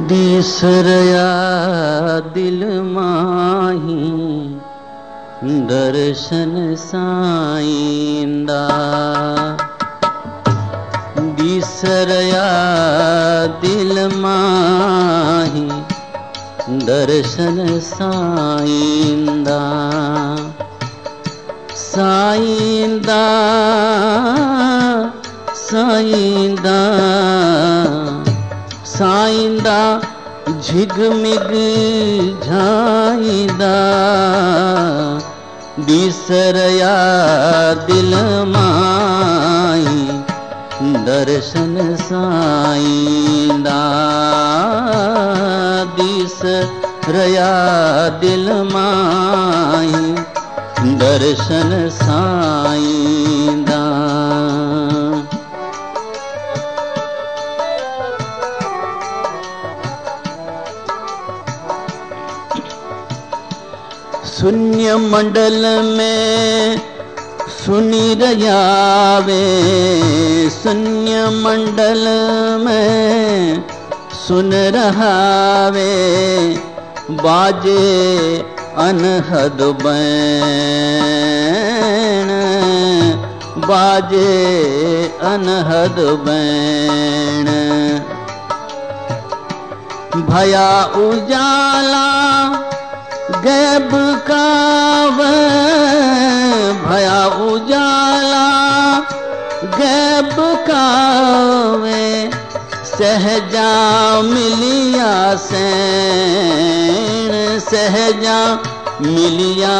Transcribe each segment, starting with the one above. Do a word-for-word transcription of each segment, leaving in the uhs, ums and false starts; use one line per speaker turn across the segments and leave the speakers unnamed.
दिसरया दिल माही दर्शन साईंदा। दिसरया दिल माही दर्शन साईंदा। साईंदा साईंदा साईंदा झिगमिग झाईंदा। दिसरया दिल माही दर्शन साईंदा। दिसरया दिल माही दर्शन साईंदा। शून्य मंडल में सुनी रयावे। शून्य मंडल में सुन रहावे। बाजे अनहद बैन। बाजे अनहद बैन। भया उजाला गैब कावे। भया उजाला गैब कावे। सहजा मिलिया सैन। सहजा मिलिया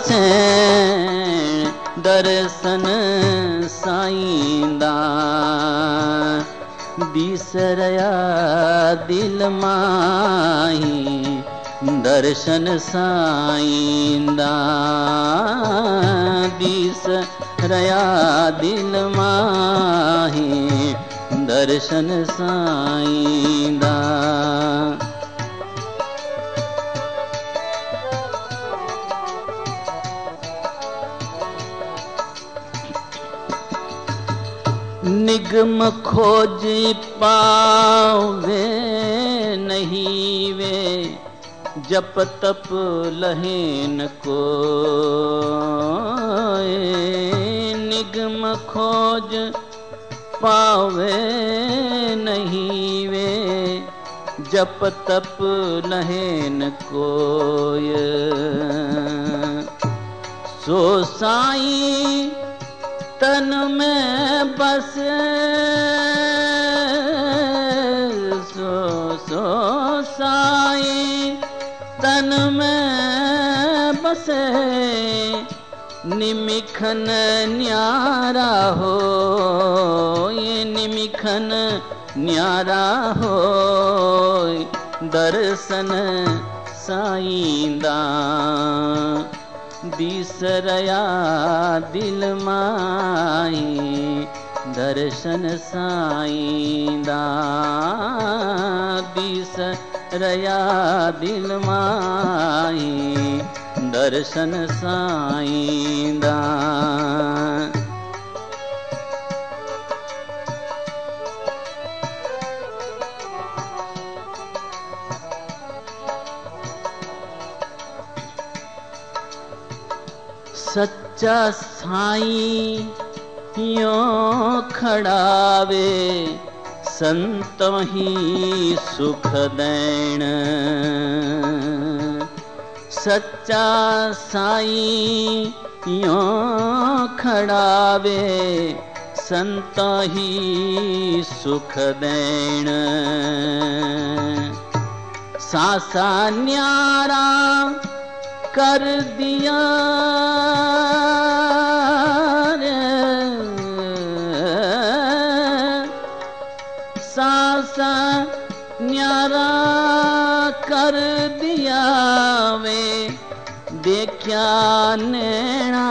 सैन। दर्शन साईंदा। दिसरया दिल माही दर्शन साईंदा। दिसरया दिल माही दर्शन साईंदा। निगम खोज पावे नहीं वे। जप तप लहेन को। निगम खोज पावे नहीं वे। जप तप लहेन कोय। सो साईं तन में बस। सो सो साईं तन में बसे। निमिखन न्यारा हो। ये निमिखन न्यारा हो। दर्शन साईंदा। दिसरया दिल माही दर्शन साईंदा। दिसरया दिल माही दर्शन साईंदा। सच्चा साईं यों खड़ावे। संत ही सुख दैन। सच्चा साईं यों खड़ावे। संत ही सुख दैन। सासा न्यारा कर दिया रे। सासा न्यारा कर दिया वे। देखया नैना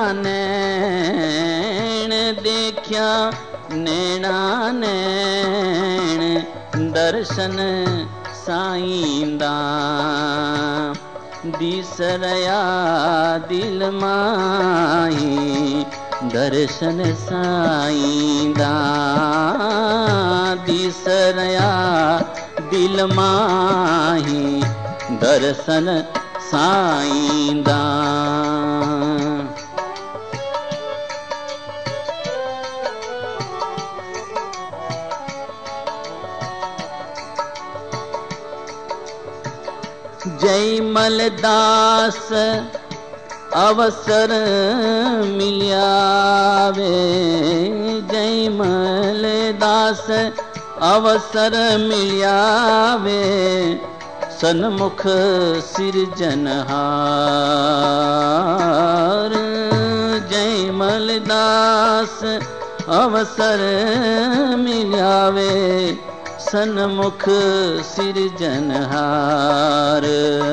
नैन। देखया नैना नैन। दर्शन साईंदा। दिसरया दिल माही दर्शन साईंदा। दिसरया दिल माही दर्शन साईंदा। जय मलदास अवसर मिल्यावे, जय मलदास अवसर मिल्यावे, सन्मुख सिरजनहार। जय मलदास अवसर मिल्यावे, सन्मुख सिरजनहार।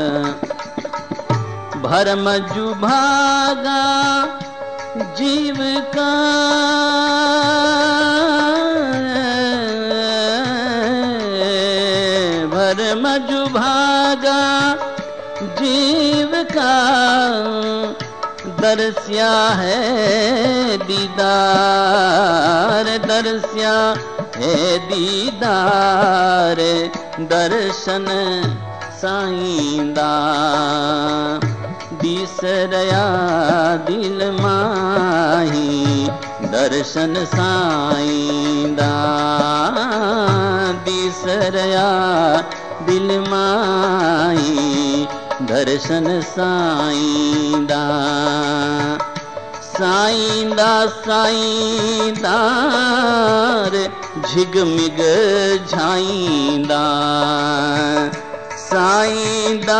भरम जुभागा जीव का, भरम जुभागा जीव का, दरस्या है दीदार, दरस्या है दीदार, दर्शन साईंदा। बिसरया दिल माही दर्शन साईंदा, बिसरया दिल माही दर्शन साईंदा। साईंदा साईंदा रे झिगमिग झाईंदा, साईंदा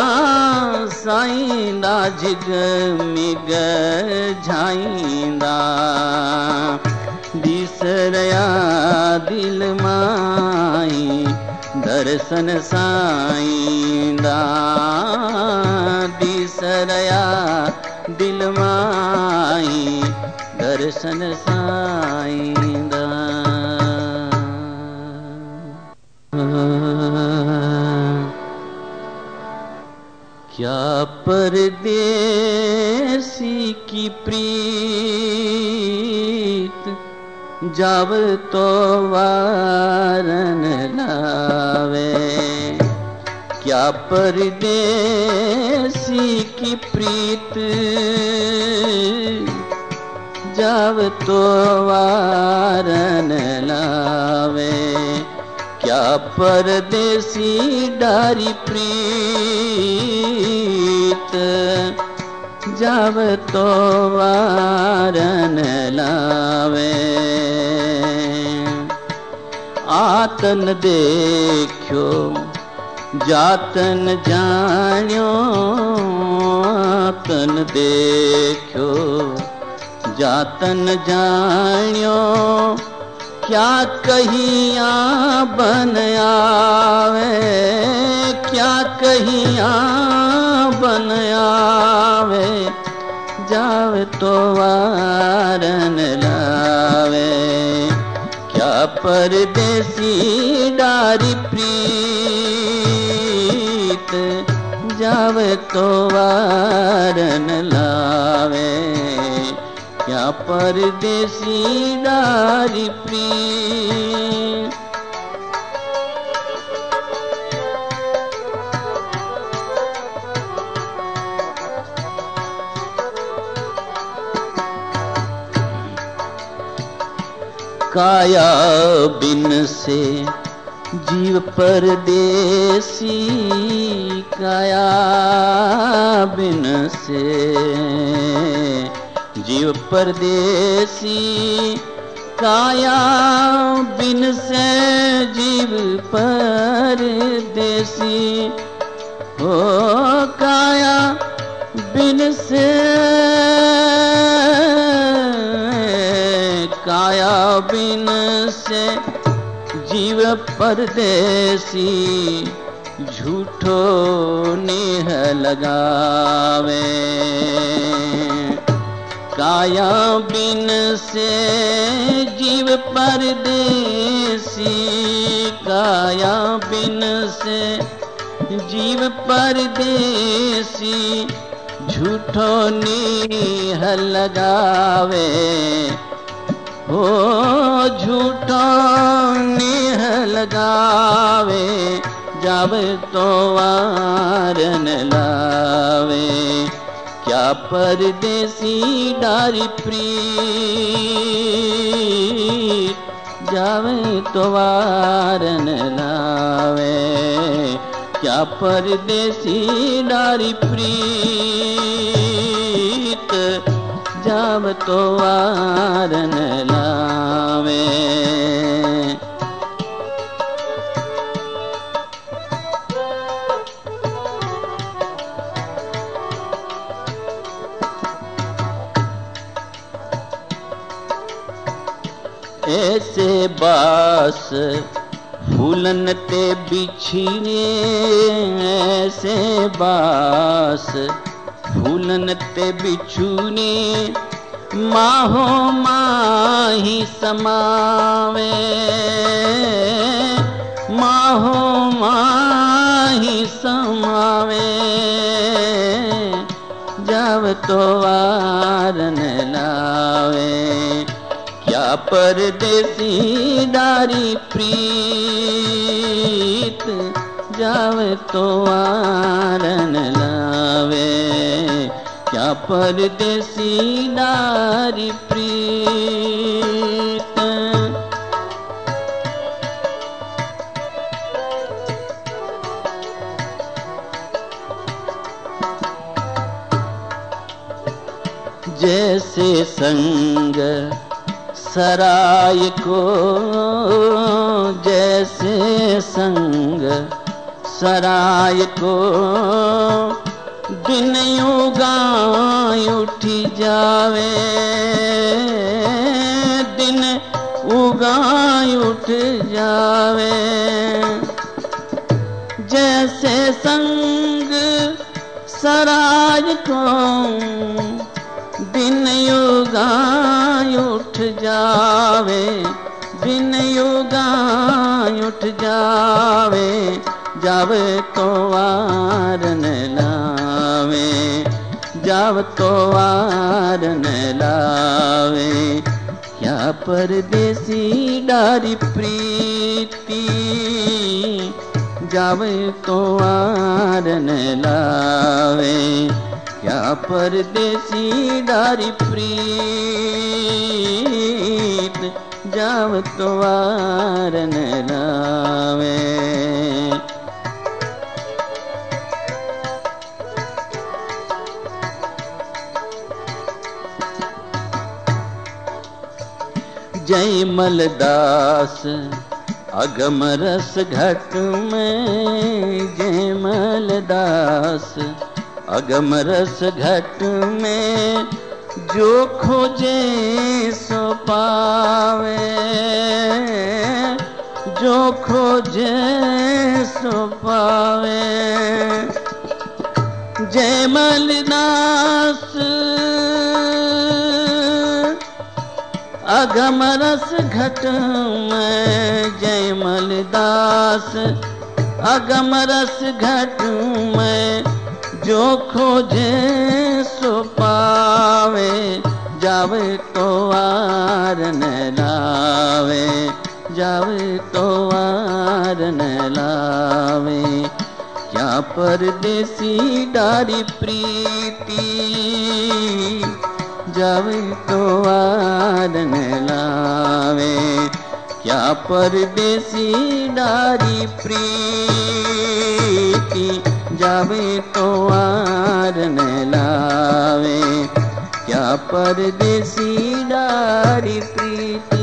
साईंदा झिगमिग झाईंदा। बिसरया दिल माही दर्शन साईंदा, बिसरया दिल माही दर्शन साईंदा। क्या परदेसी की प्रीत, जाव तो वारन लावे। क्या परदेसी की प्रीत, जाव तो वारन लावे। क्या परदेसी डारी प्रीत, जाव तो वारन लावे। आतन देखो जातन जान्यो, आतन देखो जातन जान्यो। क्या कहिया बन आवे, क्या कहिया बन आवे, जावे तो वारन लावे। क्या परदेसी डारी प्रीत, जावे तो वारन लावे। क्या परदेसी डारी प्रीत। काया बिन से जीव परदेसी, काया बिन से जीव परदेसी। काया बिन से जीव परदेसी, हो काया बिन से, काया बिन से जीव परदेसी। झूठो नेह लगावे, काया बिन से जीव परदेसी। काया बिन से जीव परदेसी। झूठो नेह लगावे, हो झूठा नेह लगावे, जावे तो वार न लावे। क्या परदेसी डारी प्रीत, जावे तो वार न लावे। क्या परदेसी डारी प्रीत, जाव तो वार न लावे। ऐसे बास फूलन ते बिछड़े, ऐसे बास फूलन ते बिछुने, माहो माही समावे, माहो माही समावे। जाव तो वार न लावे। क्या परदेसी डारी प्रीत, जावे तो वार न लावे। क्या परदेसी डारी प्रीत। जैसे संग सराय को, जैसे संग सराय को, दिन उगाय उठी जावे, दिन उगाय उठ जावे। जैसे संग सराय को, दिन उगाय उठ जावे, दिन उगाय उठ जावे। जावे तो वार न लावे, जाव तो वार न लावे। क्या परदेसी डारी प्रीति, जावे तो वार न लावे। क्या परदेसी डारी प्रीत, जाव तो वार न लावे। जयमल दास अगम रस घट में, जयमल दास अगम रस घट में, जो खोजे सो पावे, जो खोजे सो पावे। जयमल दास अगम रस घट में, जयमल दास अगम रस घट में, जो खोजे सो पावे। जावे तो वार न लावे, जावे तो वार न लावे। क्या परदेसी डारी प्रीति, जावे तो वार न लावे। क्या परदेसी डारी प्रीति, जावे तो वार न लावे। क्या परदेसी डारी प्रीति।